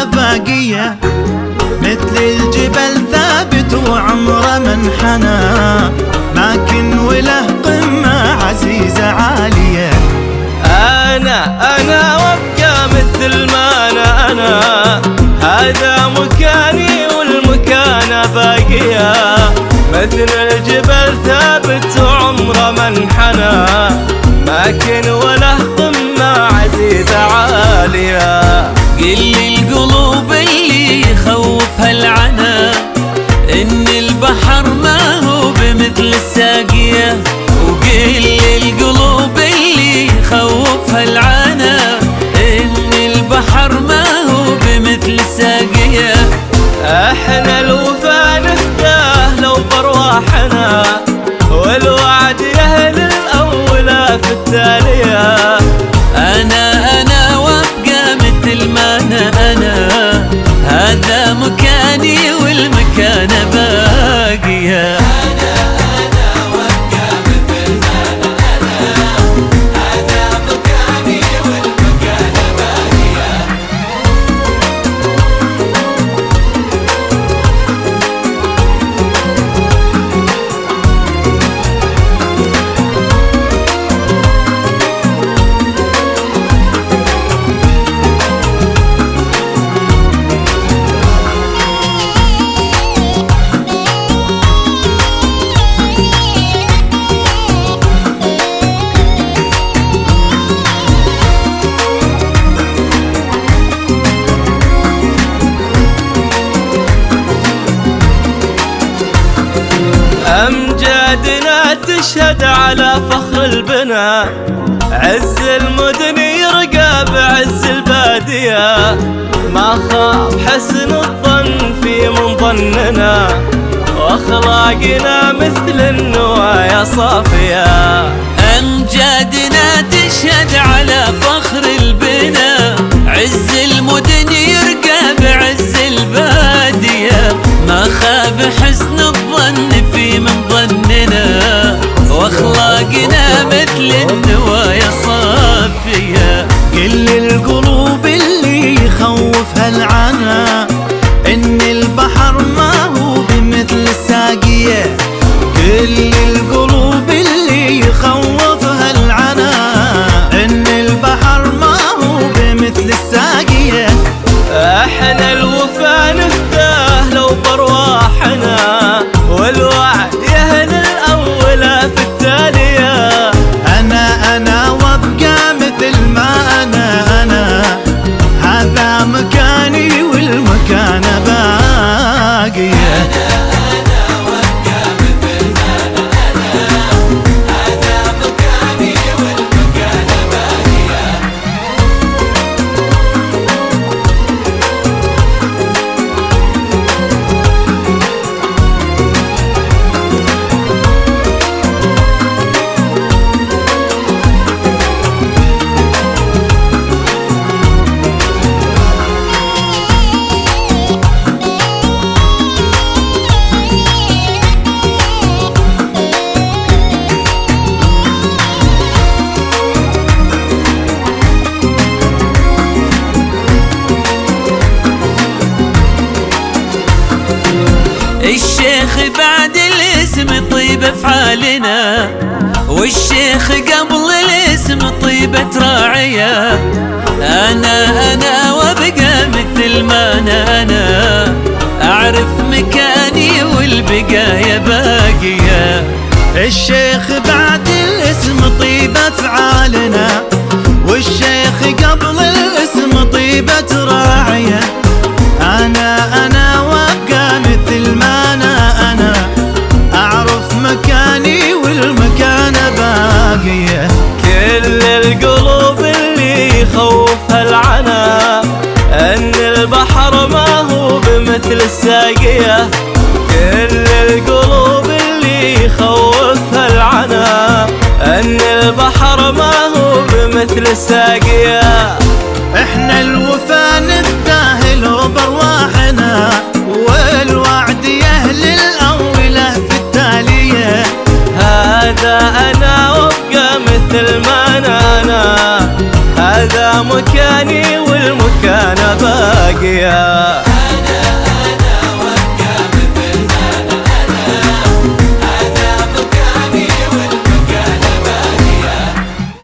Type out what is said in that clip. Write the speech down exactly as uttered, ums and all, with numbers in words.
باقية، مثل الجبل ثابت وعمره منحنى، ماكن وله قمة عزيزة عالية. أنا أنا وابقى مثل ما أنا أنا، هذا مكاني والمكانة باقية، مثل الجبل ثابت وعمره منحنى، ماكن وله قمة عزيزة عالية. قل القلوب اللي يخوفها العنا، إن البحر ما هو بمثل الساقية. وقل القلوب اللي يخوفها العنا، إن البحر ما هو بمثل الساقية. احنا الوفا نفداه لو برواحنا، والوعد يهل الأولى في التالية. أنا أنا وابقى مثل ما أنا أنا، هذا مكاني والمكانة باقية. أمجادنا تشهد على فخر البنا، عز المدن يرقى بعز البادية، ما خاب حسن الظن في من ظننا، وأخلاقنا مثل النوايا صافية. أمجادنا تشهد على فخر البنا، عز المدن يرقى بعز البادية، ما خاب حسن الظن في من ظننا، واخلاقنا مثل النوايا صافية. قل القلوب اللي يخوفها العنا، ان البحر ما هو بمثل الساقية. قل القلوب اللي يخوفها العنا، ان البحر ما هو بمثل الساقية. احنا الوفا نفداه لو برواحنا، والوعد يهل الأولى في التالية. أنا أنا وابقى مثل ما أنا أنا، هذا مكاني والمكانة باقية. الشيخ بعد الاسم طيب افعالنا، والشيخ قبل الاسم طيبة راعية. انا انا وابقى مثل ما انا انا، اعرف مكاني والبقايا باقية. الشيخ بعد الاسم طيب افعالنا، والشيخ قبل الاسم طيبة راعية. انا انا وابقى مثل ما انا انا، اعرف مكاني والمكانة باقية. كل القلوب اللي يخوفها العنا، ان البحر ما هو بمثل الساقية. كل القلوب اللي يخوفها العنا، ان البحر ما هو بمثل الساقية. احنا الوفا نستاهل برواحنا، والوعد يهل الأولى في التالية. هذا أنا وابقى مثل ما أنا أنا، هذا مكاني والمكان مكانه باقيه.